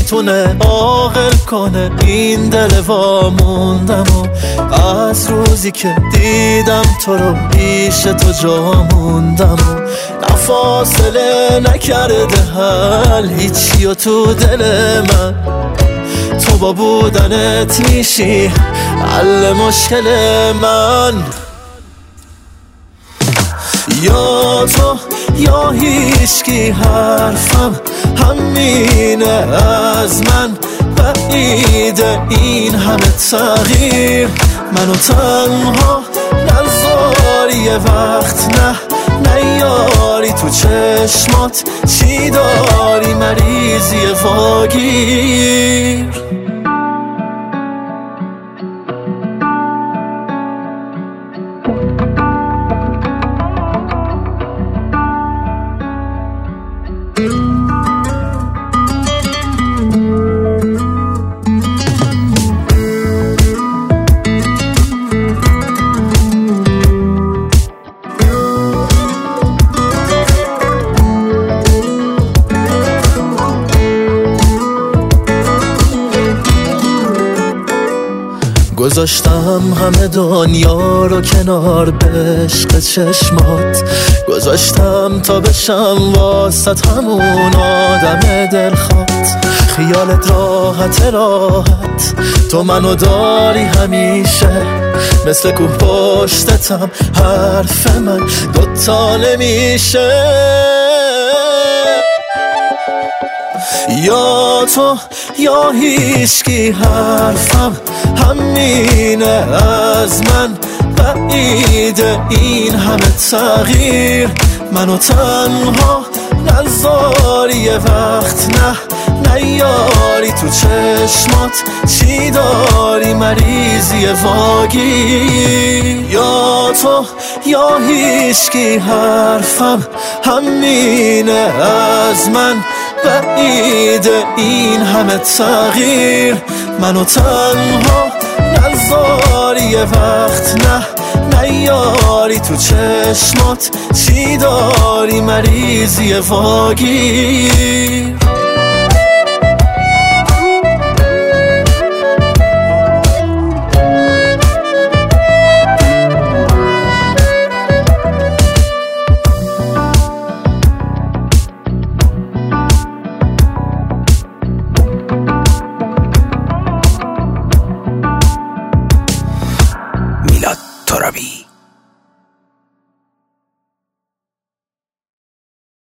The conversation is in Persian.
میتونه عاقل کنه این دل واموندم و از روزی که دیدم تو رو پیش تو جا موندم و نه فاصله نکرده حل هیچی و تو دل من تو با بودنت میشی حل مشکل من یا تو یا هیچکی حرفم همینه از من بعیده این همه تغییر منو تنها نذاری یه وقت نیاری تو چشمات چی داری مریضی واگیر گذاشتم همه دنیا رو کنار به عشق چشمات گذاشتم تا بشم واسط همون آدم دلخواد خیالت راحت تو منو داری همیشه مثل کوه پشتتم حرف من دوتا نمیشه یا تو یا هیچکی حرفم همینه از من بعیده این همه تغییر منو تنها نذاری یه وقت نیاری تو چشمات چی داری مریضی واگیر یا تو یا هیچکی حرفم همینه از من بعیده این همه تغییر منو تنها نذاری یه وقت نیاری تو چشمات چی داری مریضی واگیر میلاد ترابی